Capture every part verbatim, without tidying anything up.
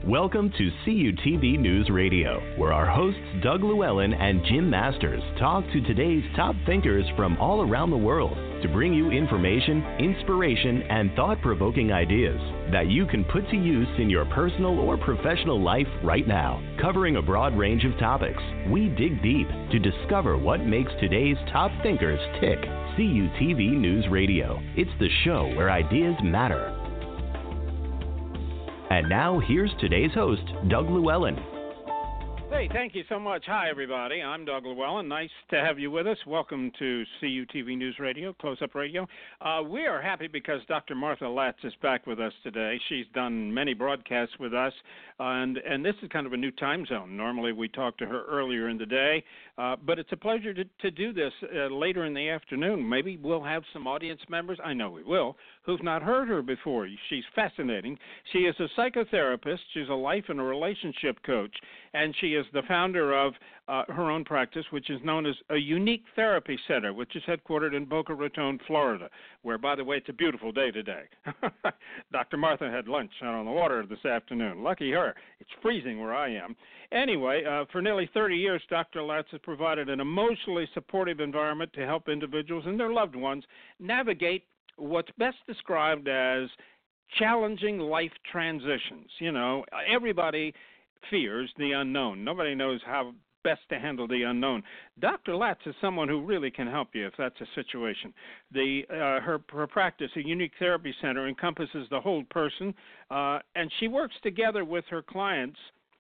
Welcome to C U T V News Radio, where our hosts Doug Llewellyn and Jim Masters talk to today's top thinkers from all around the world to bring you information, inspiration, and thought-provoking ideas that you can put to use in your personal or professional life right now. Covering a broad range of topics, we dig deep to discover what makes today's top thinkers tick. C U T V News Radio. It's the show where ideas matter. And now, here's today's host, Doug Llewellyn. Hey, thank you so much. Hi, everybody. I'm Doug Llewellyn. Nice to have you with us. Welcome to C U T V News Radio, Close-Up Radio. Uh, we are happy because Doctor Martha Latz is back with us today. She's done many broadcasts with us, uh, and, and this is kind of a new time zone. Normally, we talk to her earlier in the day, uh, but it's a pleasure to, to do this uh, later in the afternoon. Maybe we'll have some audience members, I know we will, who've not heard her before. She's fascinating. She is a psychotherapist. She's a life and a relationship coach, and she is the founder of uh, her own practice, which is known as a Unique Therapy Center, which is headquartered in Boca Raton, Florida, where, by the way, it's a beautiful day today. Doctor Martha had lunch out on the water this afternoon. Lucky her. It's freezing where I am. Anyway, uh, for nearly thirty years, Doctor Latz has provided an emotionally supportive environment to help individuals and their loved ones navigate what's best described as challenging life transitions. You know, everybody fears the unknown. Nobody knows how best to handle the unknown. Doctor Latz is someone who really can help you if that's a situation. The uh, her, her practice, a Unique Therapy Center, encompasses the whole person, uh, and she works together with her clients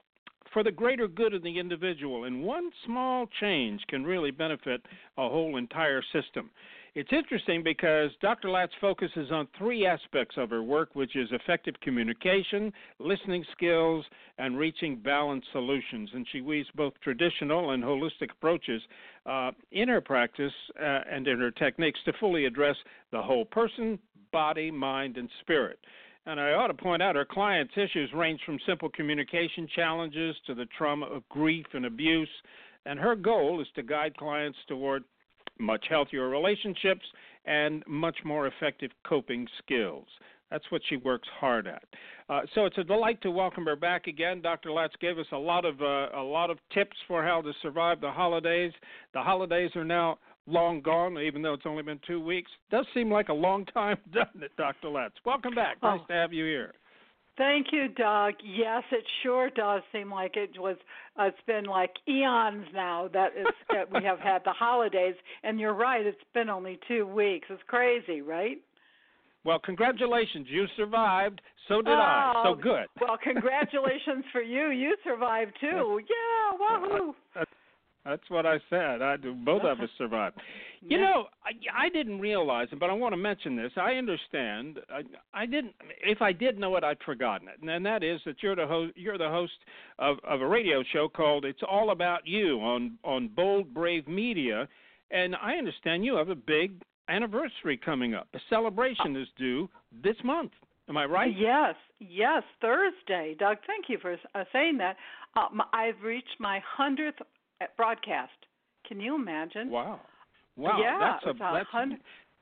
for the greater good of the individual, and one small change can really benefit a whole entire system. It's interesting because Doctor Latz focuses on three aspects of her work, which is effective communication, listening skills, and reaching balanced solutions. And she weaves both traditional and holistic approaches uh, in her practice uh, and in her techniques to fully address the whole person, body, mind, and spirit. And I ought to point out her clients' issues range from simple communication challenges to the trauma of grief and abuse. And her goal is to guide clients toward much healthier relationships and much more effective coping skills. That's what she works hard at. Uh, so it's a delight to welcome her back again. Doctor Latz gave us a lot of uh, a lot of tips for how to survive the holidays. The holidays are now long gone, even though it's only been two weeks. Does seem like a long time, doesn't it, Doctor Latz? Welcome back. Nice oh. to have you here. Thank you, Doug. Yes, it sure does seem like it was. Uh, it's been like eons now that, it's, that we have had the holidays, and you're right. It's been only two weeks. It's crazy, right? Well, congratulations. You survived. So did oh, I. So good. Well, congratulations for you. You survived too. Yeah, wahoo. That's, that's what I said. I do. Both of us survived. You yeah. know, I, I didn't realize it, but I want to mention this. I understand. I, I didn't. If I did know it, I'd forgotten it, and, and that is that you're the host. You're the host of, of a radio show called "It's All About You" on on Bold Brave Media, and I understand you have a big anniversary coming up. A celebration is due this month. Am I right? Yes, yes, Thursday. Doug, thank you for uh, saying that. Um, I've reached my hundredth broadcast. Can you imagine? Wow. Wow. Yeah, that's a, it's a that's hundred.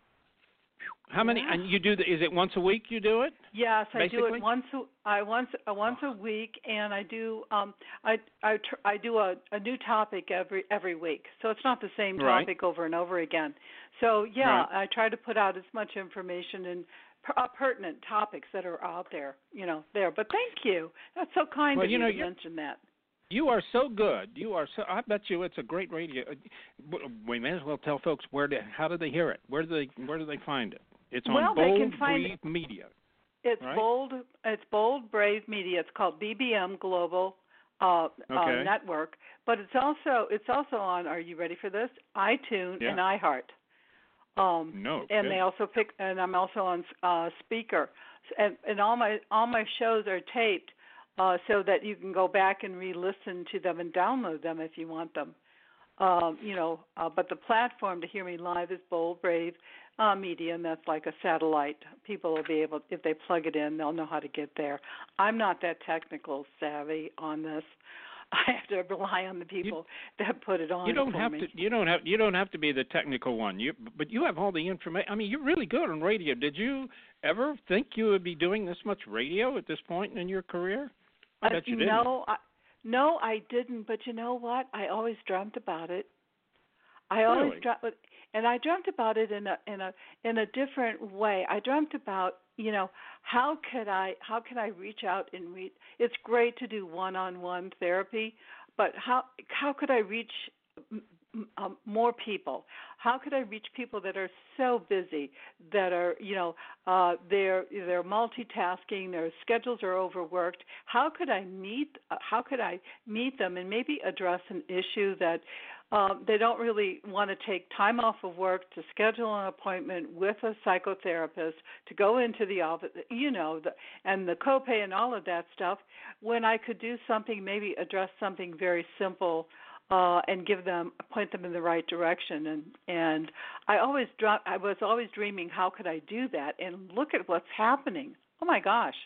How many? Yeah. And you do? The, is it once a week? You do it? Yes, basically? I do it once. A, I once uh, once a week, and I do. Um, I I tr- I do a, a new topic every every week, so it's not the same topic right. over and over again. So yeah, right. I try to put out as much information and per- uh, pertinent topics that are out there, you know, there. But thank you. That's so kind well, of you, you know, to mention that. You are so good. You are so. I bet you it's a great radio. We may as well tell folks where to. How do they hear it? Where do they? Where do they find it? It's on well, Bold they can find Brave Media. It's right? bold. It's Bold Brave Media. It's called B B M Global uh, okay. uh, Network. But it's also it's also on. Are you ready for this? iTunes yeah. and iHeart. Um, no. And okay. they also pick. And I'm also on uh, Speaker. And, and all my all my shows are taped. Uh, so that you can go back and re-listen to them and download them if you want them. Um, you know, uh, but the platform to hear me live is Bold Brave uh, Media, and that's like a satellite. People will be able, if they plug it in, they'll know how to get there. I'm not that technical savvy on this. I have to rely on the people you, that put it on. You don't for have me. to. You don't have. You don't have to be the technical one. You, but you have all the information. I mean, you're really good on radio. Did you ever think you would be doing this much radio at this point in your career? I bet you uh, didn't. No, I, no, I didn't. But you know what? I always dreamt about it. I always Really? dreamt, and I dreamt about it in a in a in a different way. I dreamt about, you know, how could I how can I reach out and reach? It's great to do one-on-one therapy, but how how could I reach um, more people? How could I reach people that are so busy, that are, you know, uh, they're they're multitasking, their schedules are overworked? How could I meet? Uh, how could I meet them and maybe address an issue that um, they don't really want to take time off of work to schedule an appointment with a psychotherapist to go into the office, you know, the, and the copay and all of that stuff, when I could do something, maybe address something very simple. Uh, and give them, point them in the right direction, and and I always, I was always dreaming, how could I do that? And look at what's happening. Oh my gosh,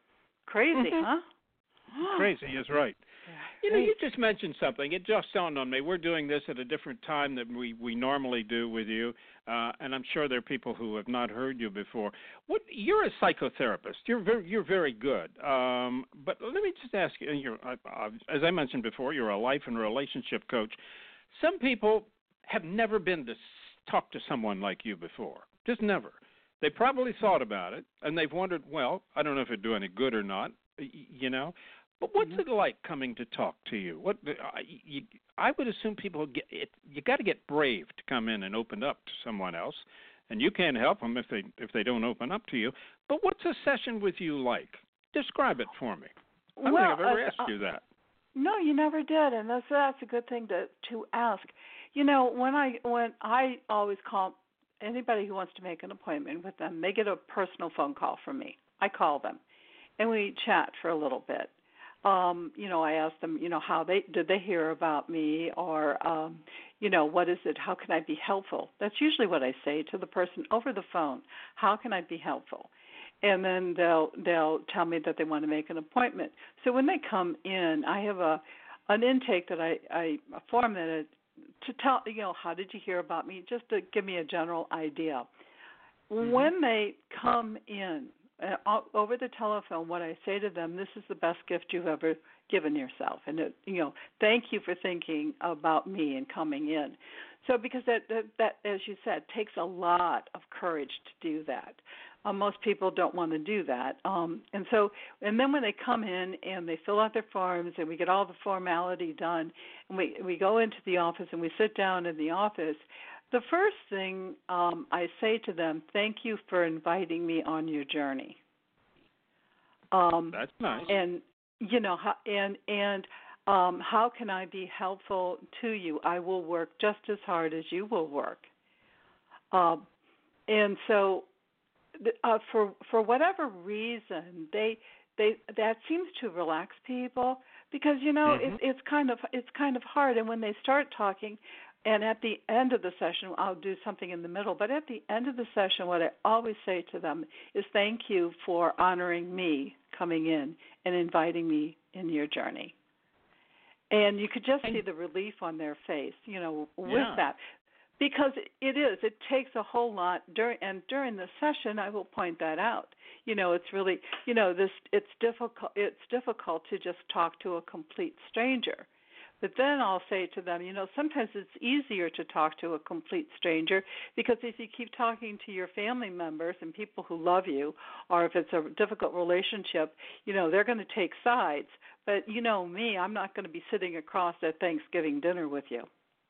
crazy, mm-hmm. huh? Crazy is right. You know, you just mentioned something. It just dawned on me. We're doing this at a different time than we, we normally do with you, uh, and I'm sure there are people who have not heard you before. What you're a psychotherapist. You're very you're very good. Um, but let me just ask you. You're, uh, as I mentioned before, you're a life and relationship coach. Some people have never been to talk to someone like you before. Just never. They probably thought about it, and they've wondered, well, I don't know if it'd do any good or not. You know. But what's mm-hmm. it like coming to talk to you? What I, you, I would assume people get it. You got to get brave to come in and open up to someone else, and you can't help them if they if they don't open up to you. But what's a session with you like? Describe it for me. I don't well, think I've ever uh, asked uh, you that. No, you never did, and that's that's a good thing to to ask. You know, when I when I always call anybody who wants to make an appointment with them, they get a personal phone call from me. I call them, and we chat for a little bit. Um, you know, I ask them, you know, how they did they hear about me, or, um, you know, what is it? How can I be helpful? That's usually what I say to the person over the phone. How can I be helpful? And then they'll they'll tell me that they want to make an appointment. So when they come in, I have a an intake that I, I a form that it, to tell, you know, how did you hear about me? Just to give me a general idea. Mm-hmm. When they come in, Uh, over the telephone, what I say to them, this is the best gift you've ever given yourself, and it, you know, thank you for thinking about me and coming in. So, because that, that, that as you said, takes a lot of courage to do that. Uh, most people don't want to do that, um, and so, and then when they come in and they fill out their forms, and we get all the formality done, and we we go into the office and we sit down in the office. The first thing um, I say to them, thank you for inviting me on your journey. Um, That's nice. And, you know, how, and, and um, how can I be helpful to you? I will work just as hard as you will work. Um, and so uh, for for whatever reason, they they that seems to relax people because, you know, mm-hmm. it, it's kind of it's kind of hard. And when they start talking, and at the end of the session, I'll do something in the middle, but at the end of the session, what I always say to them is thank you for honoring me coming in and inviting me in your journey. And you could just see the relief on their face, you know, with yeah. that. Because it is, it takes a whole lot, during, and during the session, I will point that out. You know, it's really, you know, this it's difficult. It's difficult to just talk to a complete stranger. But then I'll say to them, you know, sometimes it's easier to talk to a complete stranger because if you keep talking to your family members and people who love you, or if it's a difficult relationship, you know, they're going to take sides. But you know me, I'm not going to be sitting across at Thanksgiving dinner with you.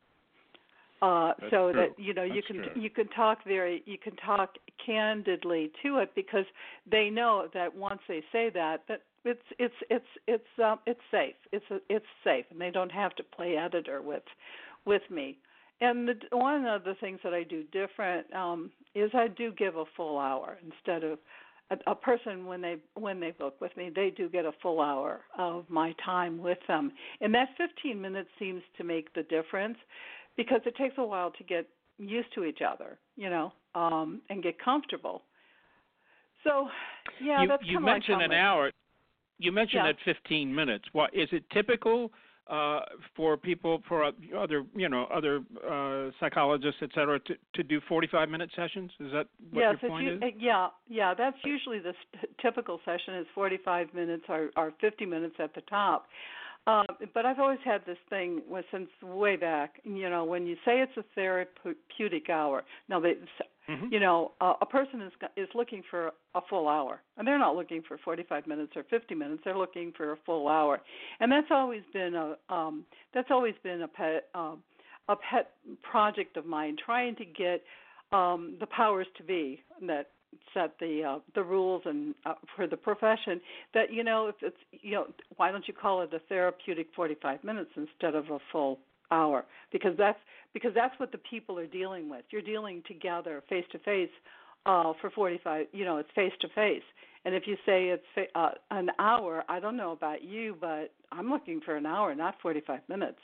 Uh, so true. that you know you That's can true. you can talk very you can talk candidly to it because they know that once they say that that it's it's it's it's um, it's safe it's a, it's safe and they don't have to play editor with with me. And the, one of the things that I do different um, is I do give a full hour instead of a, a person when they when they book with me they do get a full hour of my time with them, and that fifteen minutes seems to make the difference. Because it takes a while to get used to each other, you know, um, and get comfortable. So, yeah, you, that's you kind of mentioned like an hour. You mentioned yeah. at fifteen minutes. What is it typical uh, for people, for other, you know, other uh, psychologists, et cetera, to, to do forty-five minute sessions? Is that what yes, your point you, is? Yeah, yeah. That's usually the typical session is forty-five minutes or, or fifty minutes at the top. Uh, but I've always had this thing with, since way back, you know, when you say it's a therapeutic hour, now they, mm-hmm. you know, uh, a person is is looking for a full hour, and they're not looking for forty-five minutes or fifty minutes. They're looking for a full hour, and that's always been a um, that's always been a pet um, a pet project of mine, trying to get um, the powers to be that set the uh, the rules and uh, for the profession that, you know, if it's, you know, why don't you call it a therapeutic forty-five minutes instead of a full hour, because that's because that's what the people are dealing with. You're dealing together face to face for forty-five, you know, it's face to face. And if you say it's uh, an hour, I don't know about you, but I'm looking for an hour, not forty-five minutes.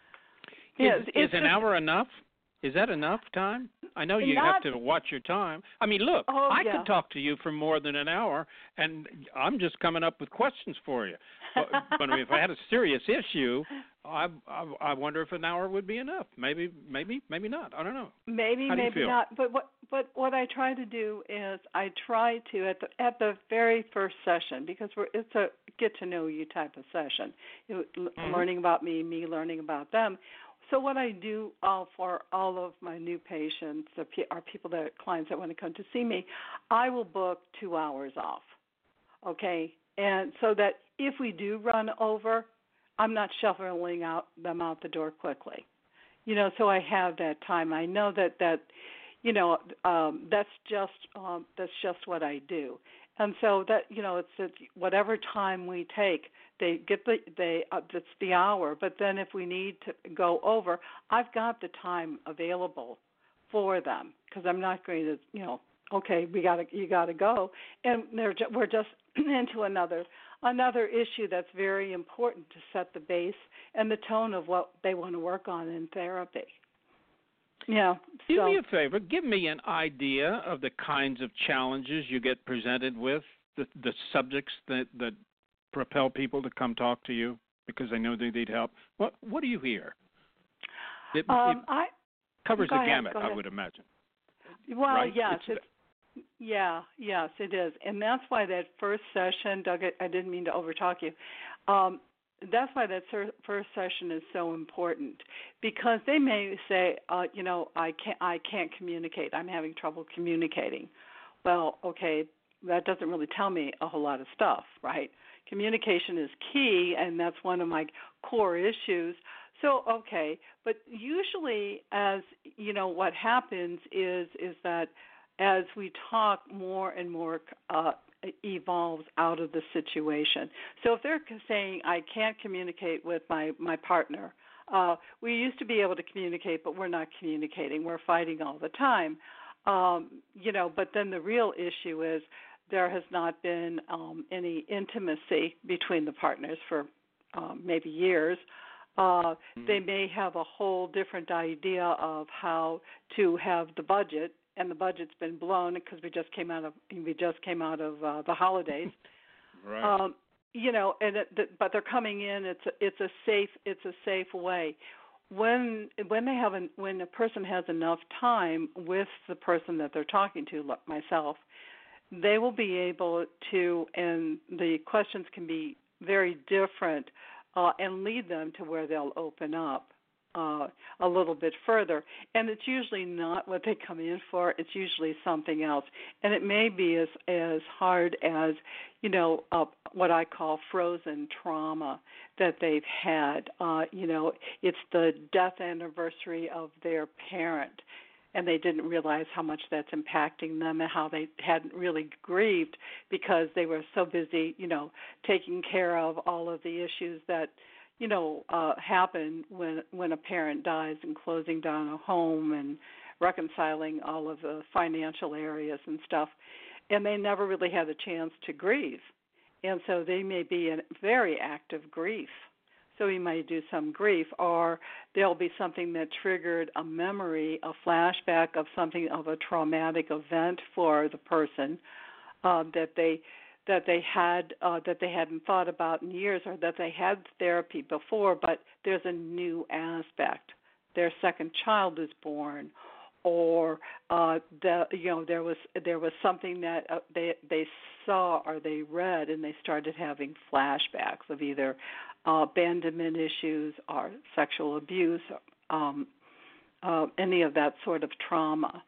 Is, yeah, is it's an just, hour enough? Is that enough time? I know you Not, have to watch your time. I mean, look, oh, I yeah. could talk to you for more than an hour, and I'm just coming up with questions for you. But, but if I had a serious issue, I, I I wonder if an hour would be enough. Maybe, maybe, maybe not. I don't know. Maybe, How do you maybe feel? not. But what but what I try to do is I try to at the at the very first session, because we're it's a get to know you type of session, you, mm-hmm. learning about me, me learning about them. So what I do uh, for all of my new patients, or people that clients that want to come to see me, I will book two hours off, okay? And so that if we do run over, I'm not shuffling out them out the door quickly, you know. So I have that time. I know that that, you know, um, that's just um, that's just what I do. And so that, you know, it's, it's whatever time we take. They get the they uh, it's the hour, but then if we need to go over, I've got the time available for them, because I'm not going to, you know, okay, we got to you got to go, and they're ju- we're just into another another issue that's very important to set the base and the tone of what they want to work on in therapy. Yeah. Do so. me a favor. Give me an idea of the kinds of challenges you get presented with, the the subjects that that. propel people to come talk to you because they know they need help. What what do you hear? It, um, it I, covers the ahead, gamut, I would imagine. Well, right? yes, it's, it's, yeah, yes, it is, and that's why that first session, Doug, I didn't mean to overtalk you. Um, that's why that first session is so important, because they may say, uh, you know, I can't, I can't communicate. I'm having trouble communicating. Well, okay, that doesn't really tell me a whole lot of stuff, right? Communication is key, and that's one of my core issues. So, okay, but usually, as you know, what happens is is that as we talk, more and more uh, evolves out of the situation. So, if they're saying, "I can't communicate with my my partner," uh, we used to be able to communicate, but we're not communicating. We're fighting all the time, um, you know. But then the real issue is, there has not been um, any intimacy between the partners for um, maybe years. Uh, mm-hmm. They may have a whole different idea of how to have the budget, and the budget's been blown because we just came out of we just came out of uh, the holidays. Right. Um, you know, and it, the, but they're coming in. It's a, it's a safe it's a safe way. When when they have an, when a person has enough time with the person that they're talking to, like myself, they will be able to, and the questions can be very different, uh, and lead them to where they'll open up uh, a little bit further. And it's usually not what they come in for. It's usually something else. And it may be as, as hard as, you know, uh, what I call frozen trauma that they've had. Uh, you know, it's the death anniversary of their parent, and they didn't realize how much that's impacting them and how they hadn't really grieved because they were so busy, you know, taking care of all of the issues that, you know, uh, happen when when a parent dies, and closing down a home and reconciling all of the financial areas and stuff. And they never really had a chance to grieve. And so they may be in very active grief. So we might do some grief, or there'll be something that triggered a memory, a flashback of something of a traumatic event for the person uh, that they that they had uh, that they hadn't thought about in years, or that they had therapy before, but there's a new aspect. Their second child is born, or uh, the you know there was there was something that uh, they they saw or they read, and they started having flashbacks of either uh, abandonment issues or sexual abuse, um, uh, any of that sort of trauma.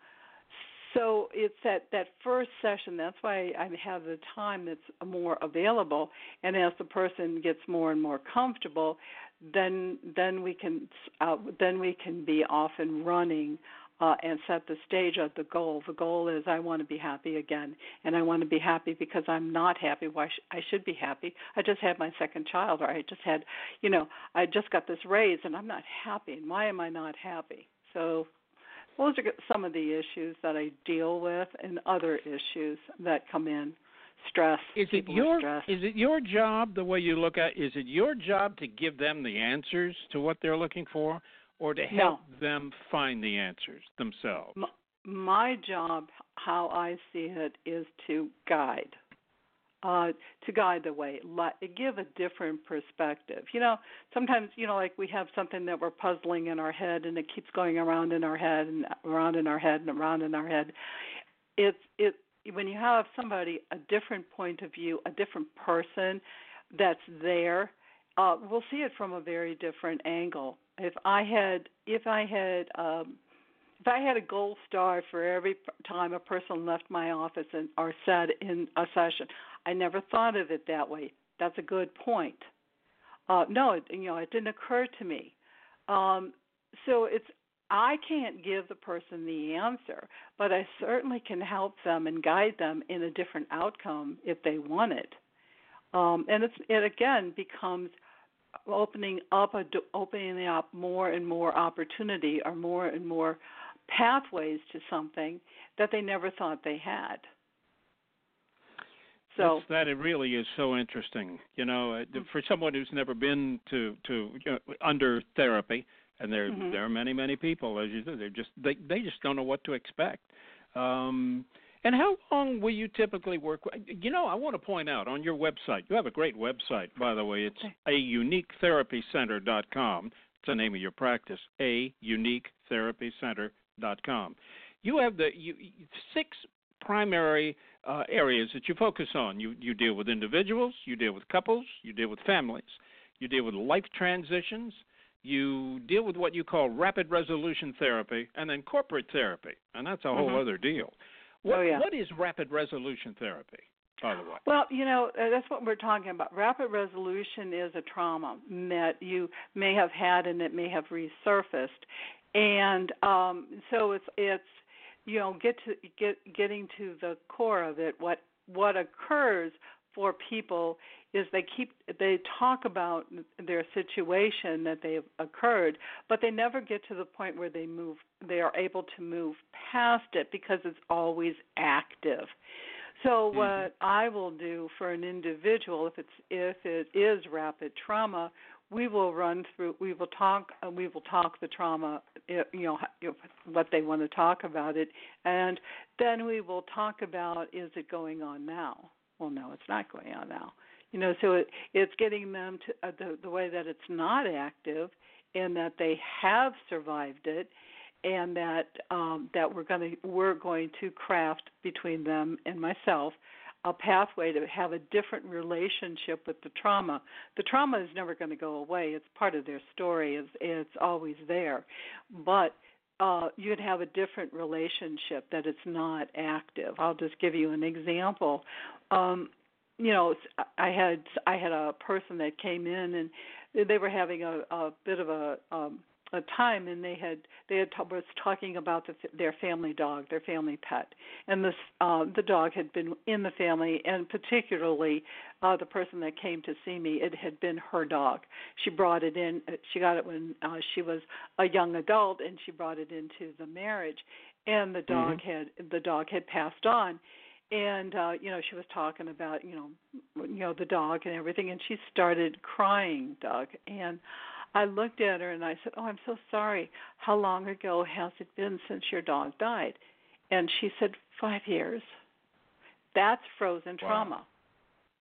So it's at that first session, that's why I have the time that's more available, and as the person gets more and more comfortable, then then we can uh, then we can be off and running uh, and set the stage of the goal. The goal is I want to be happy again, and I want to be happy because I'm not happy. Why sh- I should be happy. I just had my second child, or I just had, you know, I just got this raise, and I'm not happy. And why am I not happy? So those are some of the issues that I deal with, and other issues that come in. Stress. Is it People your stressed. is it your job, the way you look at is it your job to give them the answers to what they're looking for, or to help No. them find the answers themselves? My, my job, how I see it, is to guide. Uh, to guide the way, let, give a different perspective. You know, sometimes, you know, like we have something that we're puzzling in our head, and it keeps going around in our head and around in our head and around in our head. It's it when you have somebody, a different point of view, a different person that's there, uh, we'll see it from a very different angle. If I had, if I had. Um, If I had a gold star for every time a person left my office and or sat in a session, I never thought of it that way. That's a good point. Uh, no, it, you know, it didn't occur to me. Um, so it's I can't give the person the answer, but I certainly can help them and guide them in a different outcome if they want it. Um, and it's, it again becomes opening up a opening up more and more opportunity, or more and more pathways to something that they never thought they had. So That's, that it really is so interesting. You know, uh, for someone who's never been to to you know, under therapy, and there mm-hmm. there are many many people, as you said, they just they they just don't know what to expect. Um, and how long will you typically work? You know, I want to point out on your website, you have a great website, by the way. It's okay. a unique therapy center dot com. It's the name of your practice, a unique therapy center dot com. You have the you, six primary uh, areas that you focus on. You you deal with individuals, you deal with couples, you deal with families, you deal with life transitions, you deal with what you call rapid resolution therapy, and then corporate therapy, and that's a mm-hmm. whole other deal. What, oh, yeah. what is rapid resolution therapy, by the way? Well, you know, that's what we're talking about. Rapid resolution is a trauma that you may have had, and it may have resurfaced. And um, so it's it's you know get to get getting to the core of it. What what occurs for people is they keep they talk about their situation that they've occurred, but they never get to the point where they move. They are able to move past it because it's always active. So what mm-hmm. I will do for an individual, if it's if it is rapid trauma, we will run through. We will talk. Uh, we will talk the trauma. You know, what they want to talk about it, and then we will talk about, is it going on now? Well, no, it's not going on now. You know, so it, it's getting them to uh, the the way that it's not active, and that they have survived it, and that um, that we're going to we're going to craft between them and myself a pathway to have a different relationship with the trauma. The trauma is never going to go away. It's part of their story. It's, it's always there. But uh, you can have a different relationship that it's not active. I'll just give you an example. Um, you know, I had I had a person that came in, and they were having a, a bit of a um, a time, and they had they had t- was talking about the, their family dog, their family pet, and this uh, the dog had been in the family, and particularly uh, the person that came to see me, it had been her dog. She brought it in. She got it when uh, she was a young adult, and she brought it into the marriage, and the dog mm-hmm. had the dog had passed on. And uh, you know, she was talking about you know, you know the dog and everything, and she started crying, Doug. And I looked at her and I said, "Oh, I'm so sorry. How long ago has it been since your dog died?" And she said, five years. That's frozen wow. trauma.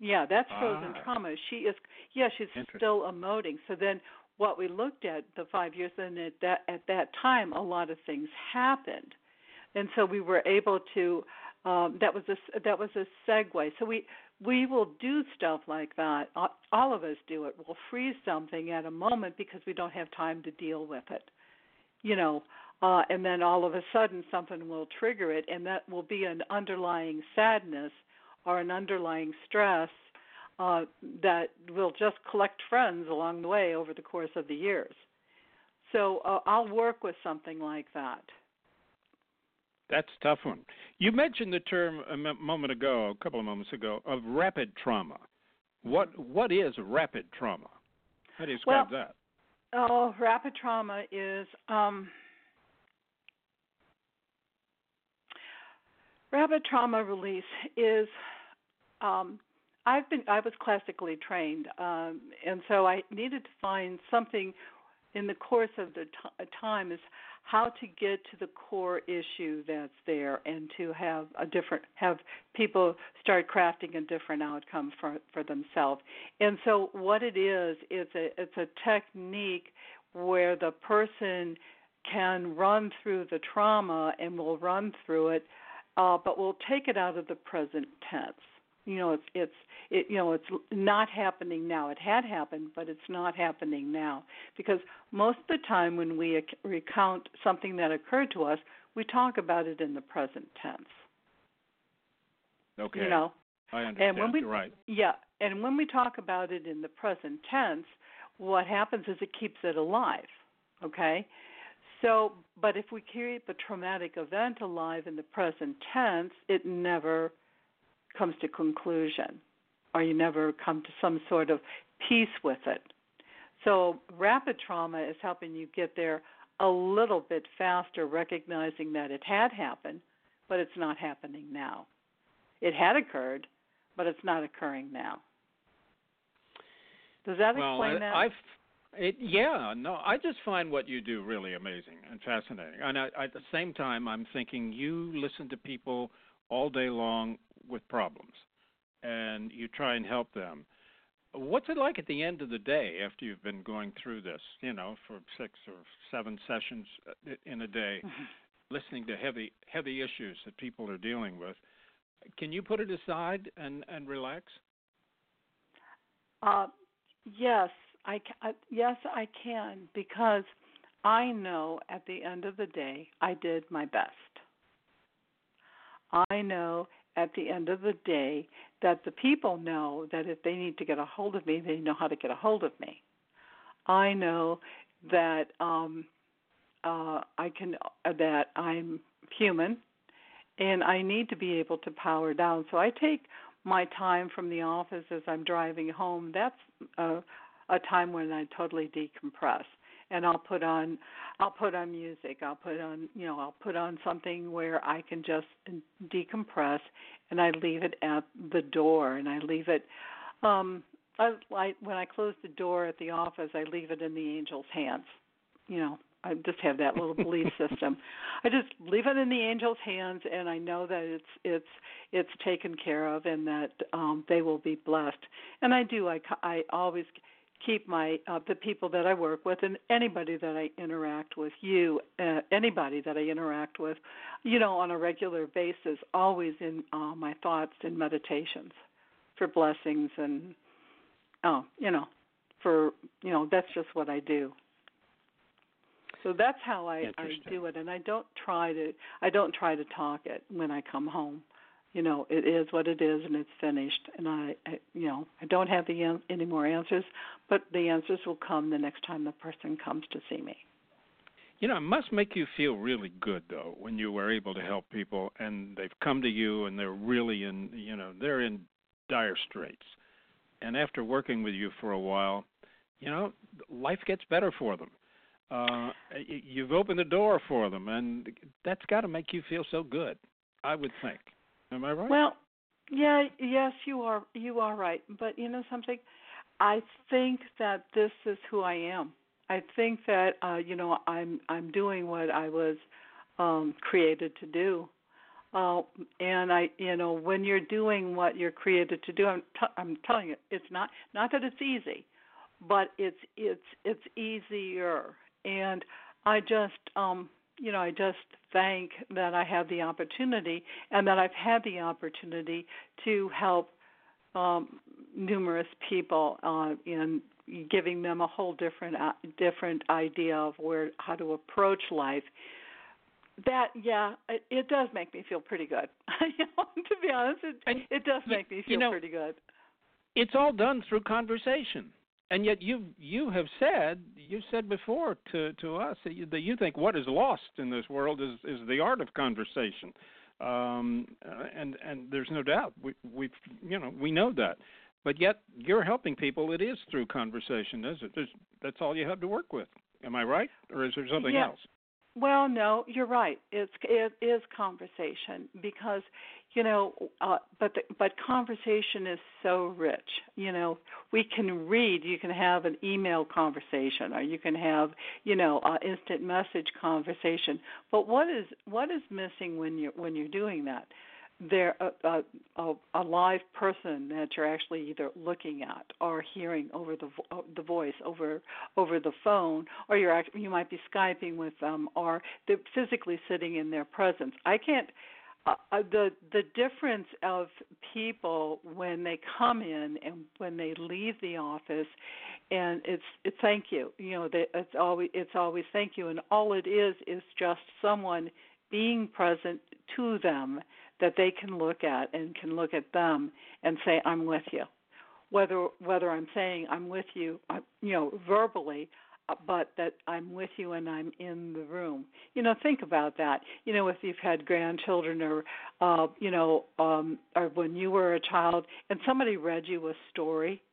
Yeah, that's frozen Ah. trauma. She is, yeah, she's Interesting. still emoting. So then what we looked at the five years, and at that, at that time, a lot of things happened. And so we were able to, um, that was a, that was a segue. So we, we will do stuff like that. All of us do it. We'll freeze something at a moment because we don't have time to deal with it. You know, uh, and then all of a sudden something will trigger it, and that will be an underlying sadness or an underlying stress uh, that will just collect friends along the way over the course of the years. So uh, I'll work with something like that. That's a tough one. You mentioned the term a moment ago, a couple of moments ago, of rapid trauma. What What is rapid trauma? How do you describe well, that? Oh, rapid trauma is um, rapid trauma release is. Um, I've been I was classically trained, um, and so I needed to find something in the course of the t- time is how to get to the core issue that's there, and to have a different have people start crafting a different outcome for for themselves. And so what it is is a it's a technique where the person can run through the trauma and will run through it, uh, but will take it out of the present tense. You know, it's it's it, you know it's not happening now. It had happened, but it's not happening now, because most of the time when we ac- recount something that occurred to us, we talk about it in the present tense. Okay. You know, I understand. and when we You're right. yeah, and when we talk about it in the present tense, what happens is it keeps it alive. Okay. So, but if we keep a traumatic event alive in the present tense, it never comes to conclusion, or you never come to some sort of peace with it. So rapid trauma is helping you get there a little bit faster, recognizing that it had happened, but it's not happening now. It had occurred, but it's not occurring now. Does that well, explain I, that? I've, it, yeah, no, I just find what you do really amazing and fascinating. And I, at the same time, I'm thinking you listen to people all day long with problems, and you try and help them. What's it like at the end of the day after you've been going through this, you know, for six or seven sessions in a day, mm-hmm. listening to heavy heavy issues that people are dealing with? Can you put it aside and, and relax? Uh, yes, I, I, yes, I can, because I know at the end of the day I did my best. I know at the end of the day that the people know that if they need to get a hold of me, they know how to get a hold of me. I know that um, uh, I can uh, that I'm human, and I need to be able to power down. So I take my time from the office as I'm driving home. That's a, a time when I totally decompress. And I'll put on, I'll put on music. I'll put on, you know, I'll put on something where I can just decompress, and I leave it at the door. And I leave it, um, I, I when I close the door at the office, I leave it in the angel's hands. You know, I just have that little belief system. I just leave it in the angel's hands, and I know that it's it's it's taken care of, and that um, they will be blessed. And I do. I I always keep my uh, the people that I work with, and anybody that I interact with, you, uh, anybody that I interact with, you know, on a regular basis, always in uh, my thoughts and meditations for blessings, and oh, you know, for you know, that's just what I do. So that's how I, I do it, and I don't try to I don't try to talk it when I come home. You know, it is what it is, and it's finished. And I, I you know, I don't have the any more answers, but the answers will come the next time the person comes to see me. You know, it must make you feel really good, though, when you were able to help people, and they've come to you, and they're really in, you know, they're in dire straits. And after working with you for a while, you know, life gets better for them. Uh, you've opened the door for them, and that's got to make you feel so good, I would think. Am I right? Well, yeah, yes, you are. You are right. But you know something? I think that this is who I am. I think that uh, you know I'm I'm doing what I was um, created to do. Uh, and I, you know, when you're doing what you're created to do, I'm, t- I'm telling you, it's not not that it's easy, but it's it's it's easier. And I just, um, you know, I just thank that I have the opportunity, and that I've had the opportunity to help um, numerous people uh, in giving them a whole different uh, different idea of where how to approach life. That, yeah, it, it does make me feel pretty good. You know, to be honest, it, it does make me feel you know, pretty good. It's all done through conversation, and yet you you have said you said before to, to us that you, that you think what is lost in this world is, is the art of conversation, um, and and there's no doubt we we you know we know that, but yet you're helping people. It is through conversation, is it? There's, that's all you have to work with. Am I right, or is there something yeah. else? Well, no, you're right. It's it is conversation because, you know, uh, but the, but conversation is so rich. You know, we can read. You can have an email conversation, or you can have, you know, uh, instant message conversation. But what is what is missing when you're when you're doing that? There a, a, a live person that you're actually either looking at or hearing over the vo- the voice over over the phone, or you're act- you might be Skyping with them, or they're physically sitting in their presence. I can't uh, the the difference of people when they come in and when they leave the office, and it's it's thank you. You know, they, it's always it's always thank you, and all it is is just someone being present to them, that they can look at and can look at them and say, I'm with you. Whether whether I'm saying I'm with you, uh, you know, verbally, uh, but that I'm with you and I'm in the room. You know, think about that. You know, if you've had grandchildren or, uh, you know, um, or when you were a child and somebody read you a story,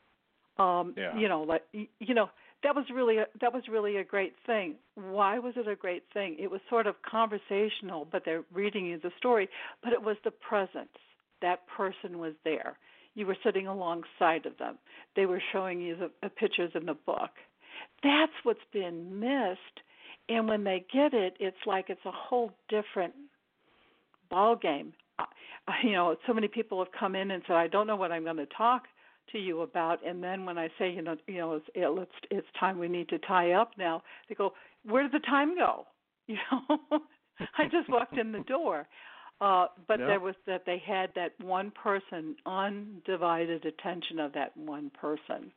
um, yeah. you know, like, you know, That was really a, that was really a great thing. Why was it a great thing? It was sort of conversational, but they're reading you the story. But it was the presence. That person was there. You were sitting alongside of them. They were showing you the, the pictures in the book. That's what's been missed. And when they get it, it's like it's a whole different ball game. Uh, you know, so many people have come in and said, I don't know what I'm going to talk to you about, and then when I say, you know, you know, it's, it, let's, it's time we need to tie up now, they go, where did the time go? You know, I just walked in the door. Uh, but yeah. there was that they had that one person, undivided attention of that one person.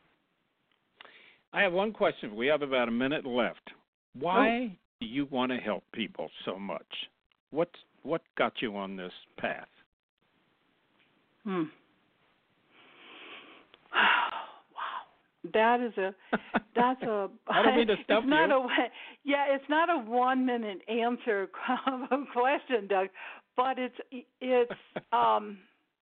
I have one question. We have about a minute left. Why oh. do you want to help people so much? What what got you on this path? Hmm. Wow, that is a that's a. I don't mean to stop it's not you. A, yeah, it's not a one minute answer question, Doug, but it's it's. Um,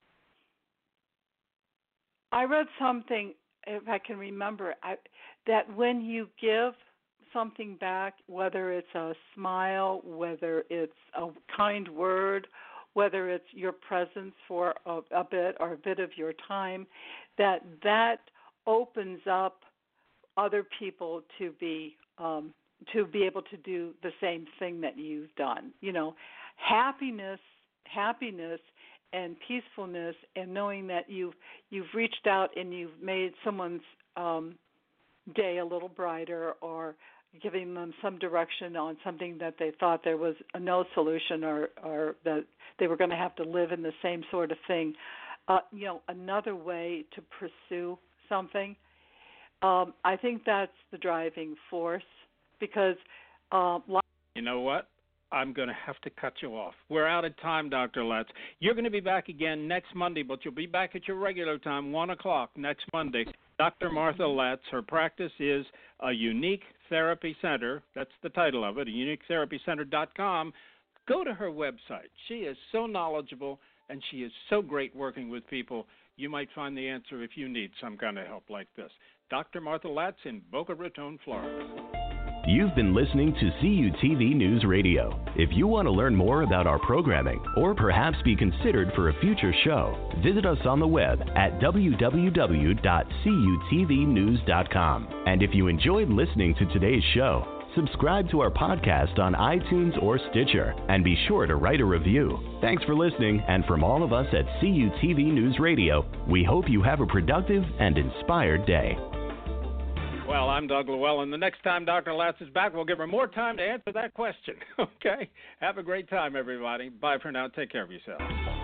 I read something, if I can remember, I, that when you give something back, whether it's a smile, whether it's a kind word, whether it's your presence for a, a bit or a bit of your time, that that opens up other people to be um, to be able to do the same thing that you've done. You know, happiness, happiness, and peacefulness, and knowing that you've you've reached out and you've made someone's um, day a little brighter, or giving them some direction on something that they thought there was a no solution, or, or that they were going to have to live in the same sort of thing. Uh, you know, another way to pursue something. Um, I think that's the driving force, because uh, you know what? I'm going to have to cut you off. We're out of time, Doctor Latz. You're going to be back again next Monday, but you'll be back at your regular time, one o'clock next Monday. Doctor Martha Latz, her practice is a Unique Therapy Center. That's the title of it, unique therapy center dot com. Go to her website. She is so knowledgeable, and she is so great working with people. You might find the answer if you need some kind of help like this. Doctor Martha Latz in Boca Raton, Florida. You've been listening to C U T V News Radio. If you want to learn more about our programming, or perhaps be considered for a future show, visit us on the web at w w w dot c u t v news dot com. And if you enjoyed listening to today's show, Subscribe to our podcast on iTunes or Stitcher, and be sure to write a review. Thanks for listening, and from all of us at C U T V News Radio, we hope you have a productive and inspired day. Well, I'm Doug Llewellyn. The next time Doctor Latz is back, we'll give her more time to answer that question. Okay? Have a great time, everybody. Bye for now. Take care of yourself.